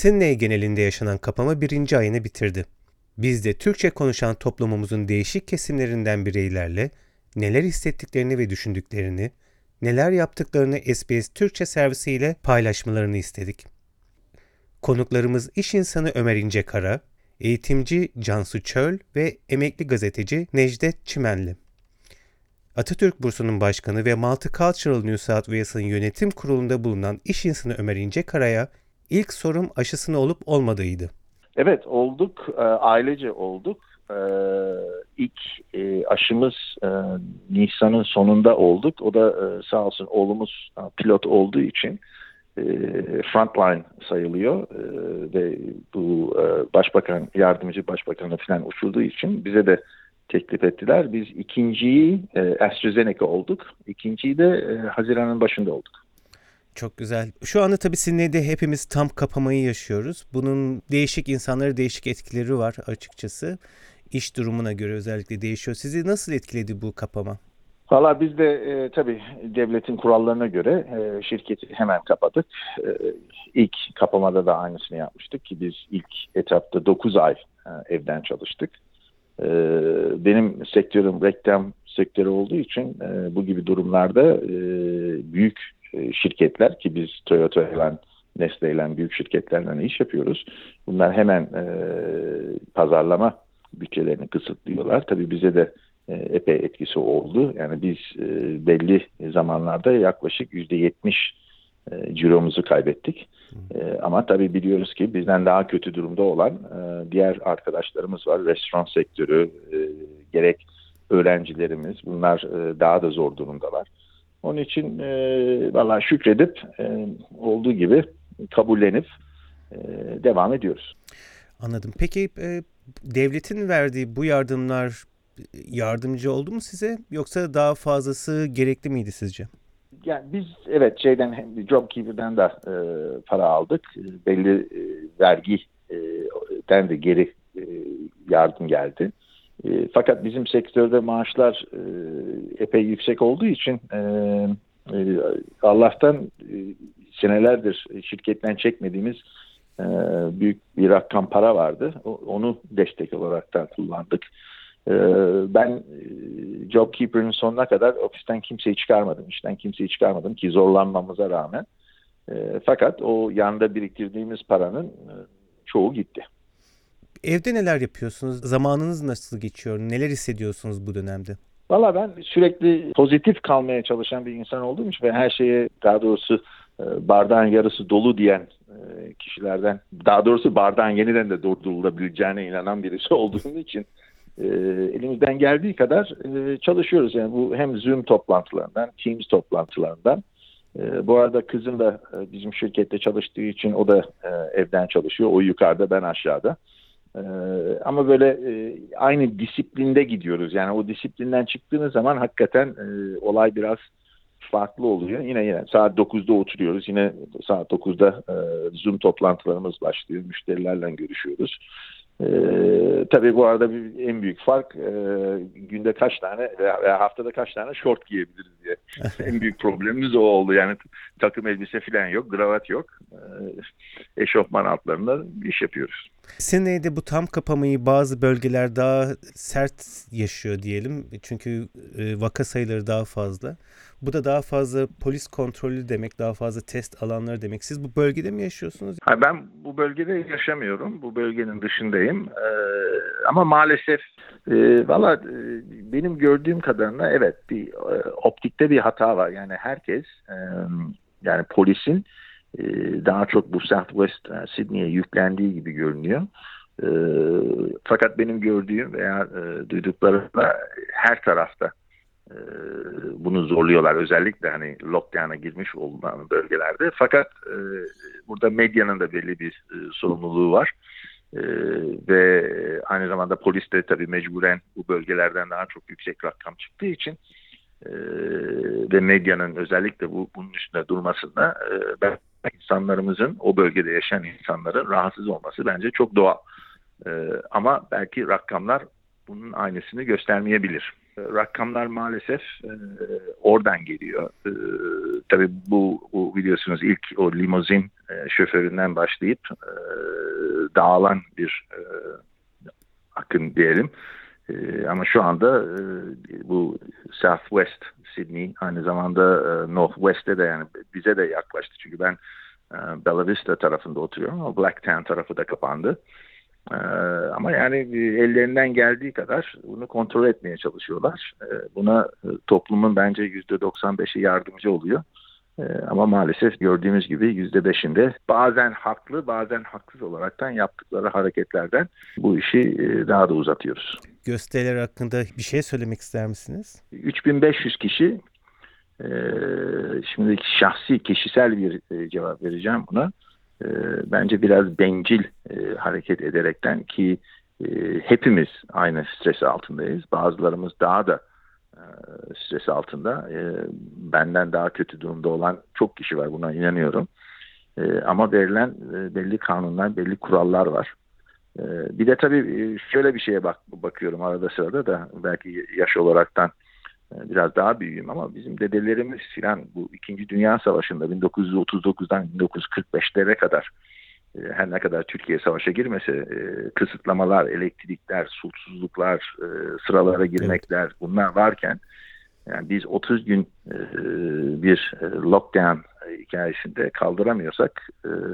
Sydney genelinde yaşanan kapama birinci ayını bitirdi. Biz de Türkçe konuşan toplumumuzun değişik kesimlerinden bireylerle neler hissettiklerini ve düşündüklerini, neler yaptıklarını SBS Türkçe servisiyle paylaşmalarını istedik. Konuklarımız iş insanı Ömer İncekara, eğitimci Cansu Çöl ve emekli gazeteci Necdet Çimenli. Atatürk Bursu'nun başkanı ve Multicultural New South Wales'ın yönetim kurulunda bulunan iş insanı Ömer İncekara'ya ilk sorum aşısını olup olmadığıydı. Evet olduk, ailece olduk. İlk aşımız Nisan'ın sonunda olduk. O da sağ olsun oğlumuz pilot olduğu için frontline sayılıyor ve bu başbakan, yardımcı başbakanı falan uçurduğu için bize de teklif ettiler. Biz ikinciyi AstraZeneca olduk. İkinciyi de Haziran'ın başında olduk. Çok güzel. Şu anda tabii Sydney'de hepimiz tam kapamayı yaşıyoruz. Bunun değişik insanlara değişik etkileri var açıkçası. İş durumuna göre özellikle değişiyor. Sizi nasıl etkiledi bu kapama? Valla biz de tabii devletin kurallarına göre şirketi hemen kapadık. İlk kapamada da aynısını yapmıştık ki biz ilk etapta 9 ay evden çalıştık. Benim sektörüm reklam sektörü olduğu için bu gibi durumlarda büyük şirketler ki biz Toyota ile Nestle ile büyük şirketlerle iş yapıyoruz. Bunlar hemen pazarlama bütçelerini kısıtlıyorlar. Tabii bize de epey etkisi oldu. Yani biz belli zamanlarda yaklaşık %70 ciromuzu kaybettik. Ama tabii biliyoruz ki bizden daha kötü durumda olan diğer arkadaşlarımız var. Restoran sektörü, gerek öğrencilerimiz bunlar daha da zor durumdalar. Onun için vallahi şükredip olduğu gibi kabullenip devam ediyoruz. Anladım. Peki devletin verdiği bu yardımlar yardımcı oldu mu size yoksa daha fazlası gerekli miydi sizce? Yani biz evet JobKeeper'dan da para aldık. Belli vergiden de geri yardım geldi. Fakat bizim sektörde maaşlar epey yüksek olduğu için Allah'tan senelerdir şirketten çekmediğimiz büyük bir rakam para vardı. Onu destek olarak da kullandık. Ben JobKeeper'ın sonuna kadar ofisten kimseyi çıkarmadım, işten kimseyi çıkarmadım ki zorlanmamıza rağmen. Fakat o yanda biriktirdiğimiz paranın çoğu gitti. Evde neler yapıyorsunuz? Zamanınız nasıl geçiyor? Neler hissediyorsunuz bu dönemde? Valla ben sürekli pozitif kalmaya çalışan bir insan olduğum için ve her şeye daha doğrusu bardağın yarısı dolu diyen kişilerden, daha doğrusu bardağın yeniden de doldurulabileceğine inanan birisi olduğum için elimizden geldiği kadar çalışıyoruz. Yani bu hem Zoom toplantılarından, Teams toplantılarından. Bu arada kızım da bizim şirkette çalıştığı için o da evden çalışıyor. O yukarıda, ben aşağıda. Ama böyle aynı disiplinde gidiyoruz. Yani o disiplinden çıktığınız zaman hakikaten olay biraz farklı oluyor. Yine saat 9'da oturuyoruz. Yine saat 9'da Zoom toplantılarımız başlıyor. Müşterilerle görüşüyoruz. Tabii bu arada en büyük fark günde kaç tane veya haftada kaç tane şort giyebiliriz diye. En büyük problemimiz o oldu. Yani takım elbise falan yok, kravat yok. Eşofman altlarında iş yapıyoruz. Sydney'de bu tam kapamayı bazı bölgeler daha sert yaşıyor diyelim. Çünkü vaka sayıları daha fazla. Bu da daha fazla polis kontrolü demek, daha fazla test alanları demek. Siz bu bölgede mi yaşıyorsunuz? Ben bu bölgede yaşamıyorum. Bu bölgenin dışındayım. Ama maalesef valla benim gördüğüm kadarıyla evet bir optikte bir hata var. Yani herkes yani polisin daha çok bu Southwest Sydney'e yüklendiği gibi görünüyor. Fakat benim gördüğüm veya duyduklarımda her tarafta bunu zorluyorlar. Özellikle hani lockdown'a girmiş olan bölgelerde. Fakat burada medyanın da belli bir sorumluluğu var. Ve aynı zamanda polis de tabii mecburen bu bölgelerden daha çok yüksek rakam çıktığı için ve medyanın özellikle bunun üstünde durmasında ben insanlarımızın, o bölgede yaşayan insanların rahatsız olması bence çok doğal. Ama belki rakamlar bunun aynısını göstermeyebilir. Rakamlar maalesef oradan geliyor. Tabii bu biliyorsunuz ilk o limuzin şoföründen başlayıp dağılan bir akın diyelim. Ama şu anda bu Southwest Sydney aynı zamanda Northwest'te de yani bize de yaklaştı. Çünkü ben Bella Vista tarafında oturuyorum ama Blacktown tarafı da kapandı. Ama yani ellerinden geldiği kadar bunu kontrol etmeye çalışıyorlar. Buna toplumun bence %95'i yardımcı oluyor. Ama maalesef gördüğümüz gibi %5'inde bazen haklı bazen haksız olaraktan yaptıkları hareketlerden bu işi daha da uzatıyoruz. Gösteriler hakkında bir şey söylemek ister misiniz? 3500 kişi, şimdi şahsi kişisel bir cevap vereceğim buna. Bence biraz bencil hareket ederekten ki hepimiz aynı stres altındayız. Bazılarımız daha da stres altında. Benden daha kötü durumda olan çok kişi var, buna inanıyorum. Ama verilen belli kanunlar, belli kurallar var. Bir de tabii şöyle bir şeye bakıyorum arada sırada da belki yaş olaraktan biraz daha büyüğüm ama bizim dedelerimiz filan bu İkinci Dünya Savaşı'nda 1939'dan 1945'lere kadar her ne kadar Türkiye savaşa girmese kısıtlamalar, elektrikler, sulsuzluklar, sıralara girmekler bunlar varken yani biz 30 gün bir lockdown hikayesinde kaldıramıyorsak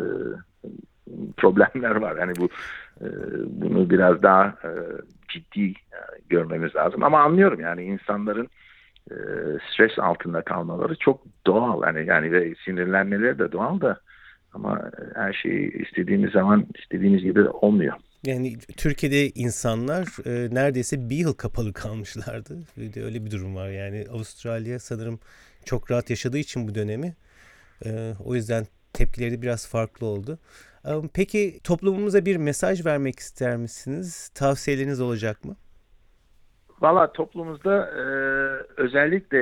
problemler var. Yani bunu biraz daha ciddi görmemiz lazım. Ama anlıyorum yani insanların stres altında kalmaları çok doğal. Yani ve sinirlenmeleri de doğal da ama her şey istediğimiz zaman istediğimiz gibi olmuyor. Yani Türkiye'de insanlar neredeyse bir yıl kapalı kalmışlardı. Bir de öyle bir durum var. Yani Avustralya sanırım çok rahat yaşadığı için bu dönemi. O yüzden tepkileri de biraz farklı oldu. Peki toplumumuza bir mesaj vermek ister misiniz? Tavsiyeleriniz olacak mı? Valla toplumumuzda özellikle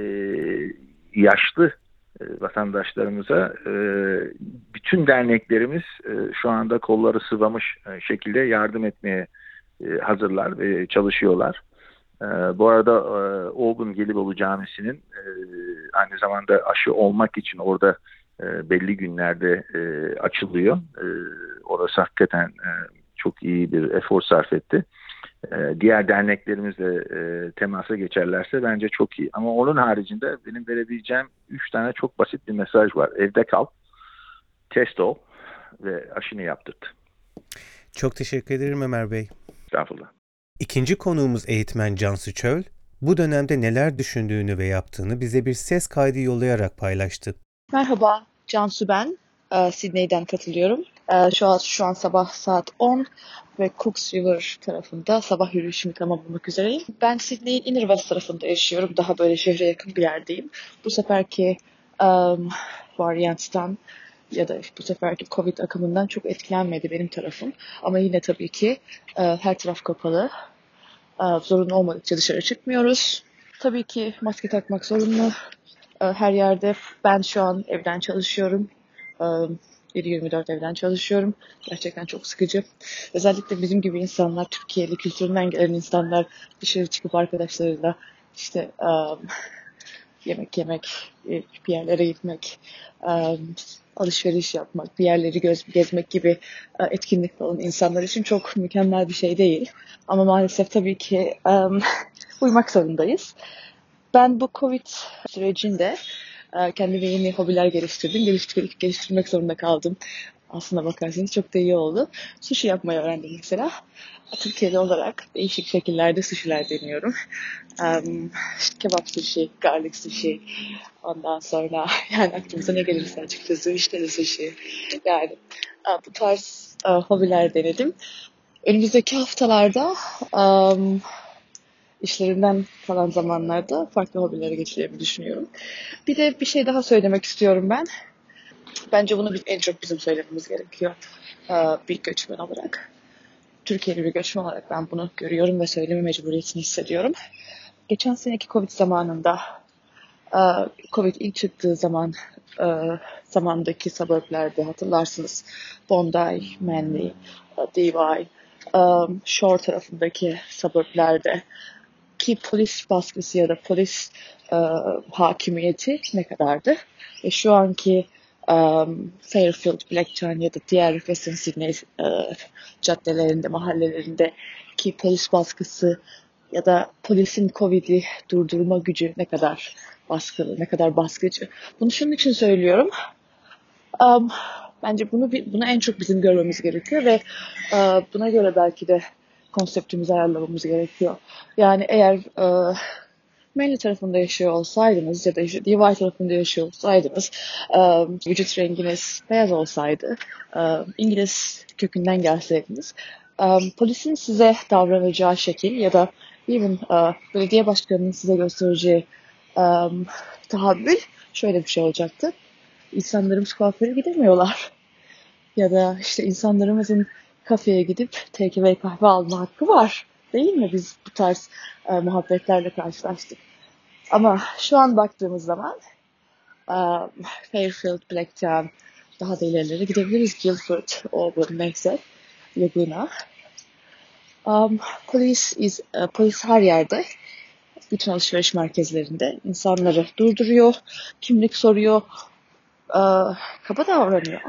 yaşlı vatandaşlarımıza bütün derneklerimiz şu anda kolları sıvamış şekilde yardım etmeye hazırlar ve çalışıyorlar. Bu arada Olgun Gelibolu Camisi'nin aynı zamanda aşı olmak için orada belli günlerde açılıyor. Orası hakikaten çok iyi bir efor sarf etti. Diğer derneklerimizle temasa geçerlerse bence çok iyi. Ama onun haricinde benim verebileceğim 3 tane çok basit bir mesaj var. Evde kal, test ol ve aşını yaptırt. Çok teşekkür ederim Ömer Bey. Estağfurullah. İkinci konuğumuz eğitmen Cansu Çöl, bu dönemde neler düşündüğünü ve yaptığını bize bir ses kaydı yollayarak paylaştı. Merhaba, Cansu ben. Sydney'den katılıyorum. Şu an sabah saat 10 ve Cooks River tarafında sabah yürüyüşümü tamamlamak üzereyim. Ben Sydney'in Inner West tarafında yaşıyorum. Daha böyle şehre yakın bir yerdeyim. Bu seferki varyanttan ya da bu seferki Covid akımından çok etkilenmedi benim tarafım. Ama yine tabii ki her taraf kapalı. Zorunlu olmadıkça dışarı çıkmıyoruz. Tabii ki maske takmak zorunlu. Her yerde. Ben şu an evden çalışıyorum. 7/24 evden çalışıyorum. Gerçekten çok sıkıcı. Özellikle bizim gibi insanlar, Türkiye'li kültüründen gelen insanlar dışarı çıkıp arkadaşlarıyla işte yemek yemek, bir yerlere gitmek, alışveriş yapmak, bir yerleri gezmek gibi etkinlikler olan insanlar için çok mükemmel bir şey değil. Ama maalesef tabii ki uymak zorundayız. Ben bu Covid sürecinde kendime yeni hobiler geliştirdim. Geliştirmek zorunda kaldım. Aslına bakarsanız çok da iyi oldu. Sushi yapmayı öğrendim mesela. Türkiye'de olarak değişik şekillerde sushi'ler deniyorum. İşte kebap sushi, garlic sushi. Ondan sonra yani aklımıza ne gelirse açıkçası vişneli sushi. Yani bu tarz hobiler denedim. Önümüzdeki haftalarda işlerinden kalan zamanlarda farklı hobilere geçeceğimi düşünüyorum. Bir de bir şey daha söylemek istiyorum ben. Bence bunu en çok bizim söylememiz gerekiyor bir göçmen olarak. Türkiye'li bir göçmen olarak ben bunu görüyorum ve söyleme mecburiyetini hissediyorum. Geçen seneki Covid zamanında, Covid ilk çıktığı zamandaki suburblerde hatırlarsınız. Bondi, Manly, DY, Shore tarafındaki suburblerde ki polis baskısı ya da polis hakimiyeti ne kadardı? Ve şu anki Fairfield, Blacktown ya da diğer Western Sydney caddelerinde, mahallelerindeki polis baskısı ya da polisin Covid'i durdurma gücü ne kadar baskılı, ne kadar baskıcı. Bunu şunun için söylüyorum. Bence bunu en çok bizim görmemiz gerekiyor ve buna göre belki de konseptimizi ayarlamamız gerekiyor. Yani eğer Manly tarafında yaşıyor olsaydınız ya da DY tarafında yaşıyor olsaydınız, vücut renginiz beyaz olsaydı, İngiliz kökünden gelseydiniz, polisin size davranacağı şekil ya da even belediye başkanının size göstereceği tahammül şöyle bir şey olacaktı. İnsanlarımız kuaföre gidemiyorlar. Ya da işte insanlarımızın kafeye gidip takeaway kahve alma hakkı var. Değil mi? Biz bu tarz muhabbetlerle karşılaştık. Ama şu an baktığımız zaman Fairfield, Blacktown, daha da ilerilere gidebiliriz. Guildford, Auburn, neyse, Laguna. Polis her yerde, bütün alışveriş merkezlerinde insanları durduruyor, kimlik soruyor, kaba davranıyor.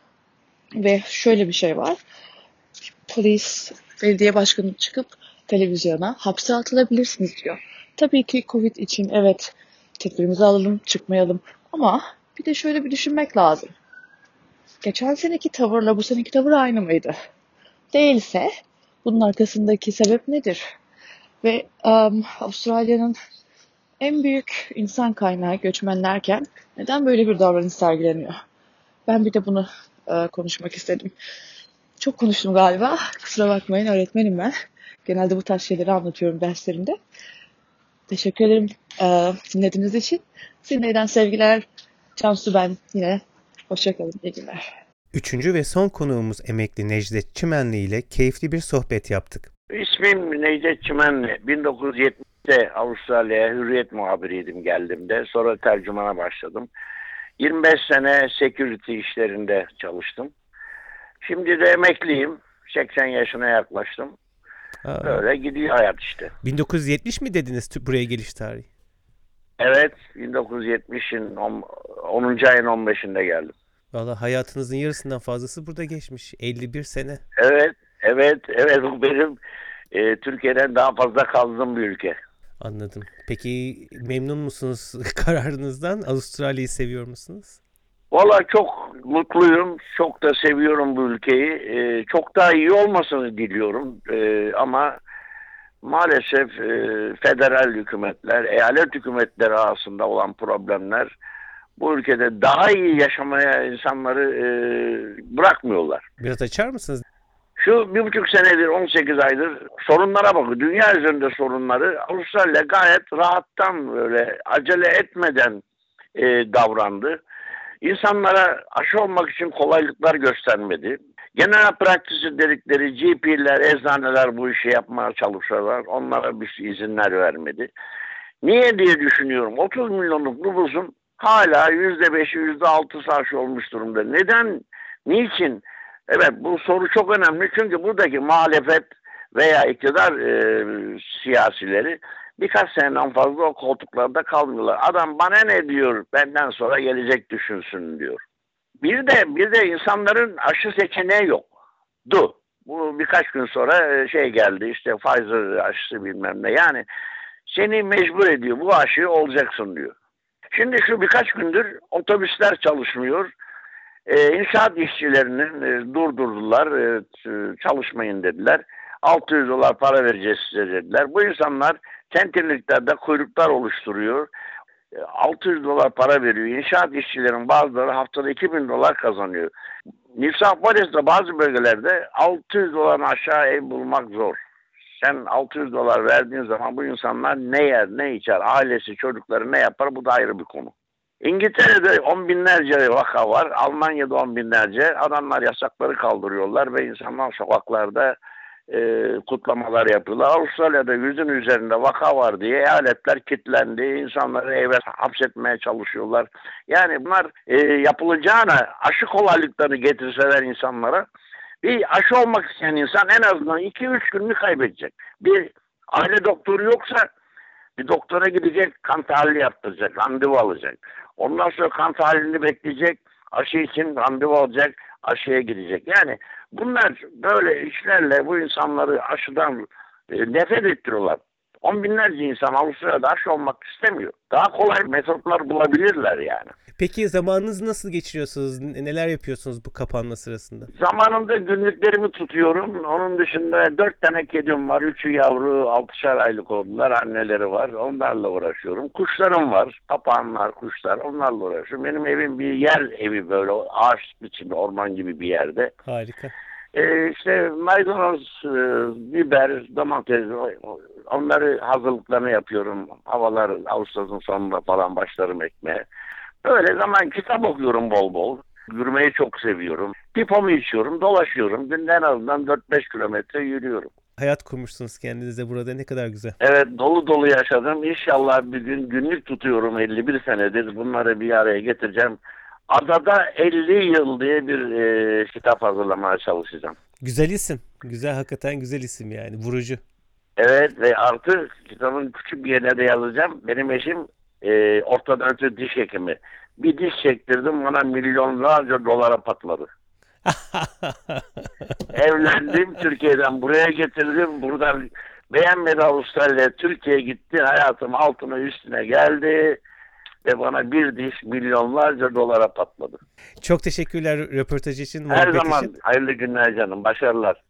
Ve şöyle bir şey var. Polis, belediye başkanı çıkıp televizyona hapse atılabilirsiniz diyor. Tabii ki Covid için evet tedbirimizi alalım, çıkmayalım. Ama bir de şöyle bir düşünmek lazım. Geçen seneki tavırla bu seneki tavır aynı mıydı? Değilse bunun arkasındaki sebep nedir? Ve Avustralya'nın en büyük insan kaynağı göçmenlerken neden böyle bir davranış sergileniyor? Ben bir de bunu konuşmak istedim. Çok konuştum galiba. Kusura bakmayın, öğretmenim ben. Genelde bu tarz şeyleri anlatıyorum derslerimde. Teşekkür ederim dinlediğiniz için. Sydney'den sevgiler. Cansu ben yine. Hoşçakalın. İyi günler. Üçüncü ve son konuğumuz emekli Necdet Çimenli ile keyifli bir sohbet yaptık. İsmim Necdet Çimenli. 1970'te Avustralya'ya hürriyet muhabiriydim geldiğimde. Sonra tercümana başladım. 25 sene security işlerinde çalıştım. Şimdi de emekliyim. 80 yaşına yaklaştım. Böyle gidiyor hayat işte. 1970 mi dediniz buraya geliş tarihi? Evet, 1970'in 10. ayın 15'inde geldim. Vallahi hayatınızın yarısından fazlası burada geçmiş. 51 sene. Evet. Bu benim Türkiye'den daha fazla kaldığım bir ülke. Anladım. Peki memnun musunuz kararınızdan? Avustralya'yı seviyor musunuz? Valla çok mutluyum. Çok da seviyorum bu ülkeyi. Çok daha iyi olmasını diliyorum. Ama maalesef federal hükümetler, eyalet hükümetleri arasında olan problemler bu ülkede daha iyi yaşamaya insanları bırakmıyorlar. Biraz açar mısınız? Şu 1,5 senedir, 18 aydır sorunlara bakın. Dünya üzerinde sorunları Avustralya gayet rahattan böyle acele etmeden davrandı. İnsanlara aşı olmak için kolaylıklar göstermedi. Genel praktisi dedikleri GP'ler, eczaneler bu işi yapmaya çalışıyorlar. Onlara bir izinler vermedi. Niye diye düşünüyorum. 30 milyonluk nüfusun hala %5'i, %6'sı aşı olmuş durumda. Neden? Niçin? Evet, bu soru çok önemli. Çünkü buradaki muhalefet veya iktidar siyasileri birkaç seneden fazla o koltuklarda kalmıyorlar. Adam bana ne diyor, benden sonra gelecek düşünsün diyor. Bir de insanların aşı seçeneği yok. Bu birkaç gün sonra geldi işte Pfizer aşısı bilmem ne. Yani seni mecbur ediyor, bu aşıyı olacaksın diyor. Şimdi şu birkaç gündür otobüsler çalışmıyor. İnşaat işçilerinin durdurdular, çalışmayın dediler. 600 dolar para vereceğiz size dediler. Bu insanlar tentirliklerde kuyruklar oluşturuyor. 600 dolar para veriyor. İnşaat işçilerin bazıları haftada 2000 dolar kazanıyor. New South Wales'de bazı bölgelerde 600 dolardan aşağı ev bulmak zor. Sen 600 dolar verdiğin zaman bu insanlar ne yer, ne içer, ailesi, çocukları ne yapar, bu da ayrı bir konu. İngiltere'de 10 binlerce vaka var. Almanya'da 10 binlerce. Adamlar yasakları kaldırıyorlar ve insanlar sokaklarda kutlamalar yapıyorlar. Avustralya'da 100'ün üzerinde vaka var diye eyaletler kilitlendi. İnsanları eve hapsetmeye çalışıyorlar. Yani bunlar yapılacağına aşı kolaylıklarını getirseler insanlara, bir aşı olmak isteyen insan en azından 2-3 gününü kaybedecek. Bir aile doktoru yoksa bir doktora gidecek, kan tahlili yaptıracak, randevu alacak. Ondan sonra kan tahlilini bekleyecek. Aşı için randevu alacak, aşıya gidecek. Yani bunlar böyle işlerle bu insanları aşıdan nefret ettiriyorlar. On binlerce insan Avustralya'da aşı olmak istemiyor. Daha kolay metotlar bulabilirler yani. Peki zamanınızı nasıl geçiriyorsunuz? Neler yapıyorsunuz bu kapanma sırasında? Zamanında günlüklerimi tutuyorum. Onun dışında 4 tane kedim var. 3'ü yavru, 6'şar aylık oldular. Anneleri var. Onlarla uğraşıyorum. Kuşlarım var. Papağanlar, kuşlar. Onlarla uğraşıyorum. Benim evim bir yer evi böyle. Ağaç biçimli, orman gibi bir yerde. Harika. İşte maydanoz, biber, domates, onları hazırlıklarını yapıyorum. Havalar Ağustos'un sonunda falan başlarım ekmeye. Öyle zaman kitap okuyorum bol bol. Yürümeyi çok seviyorum. Pipomu içiyorum, dolaşıyorum. Günde en azından 4-5 kilometre yürüyorum. Hayat kurmuşsunuz kendinize burada, ne kadar güzel. Evet, dolu dolu yaşadım. İnşallah bir gün günlük tutuyorum 51 senedir. Bunları bir araya getireceğim. Adada 50 yıl diye bir kitap hazırlamaya çalışacağım. Güzel isim. Güzel, hakikaten güzel isim yani. Vurucu. Evet ve artık kitabın küçük bir yerine de yazacağım. Benim eşim ortodontist diş hekimi. Bir diş çektirdim, bana milyonlarca dolara patladı. Evlendim, Türkiye'den buraya getirdim. Buradan beğenmedi Avustralya, Türkiye'ye gitti. Hayatım altına üstüne geldi. Ve bana bir diş milyonlarca dolara patladı. Çok teşekkürler röportaj için, Her muhabbet zaman için. hayırlı günler canım, başarılar.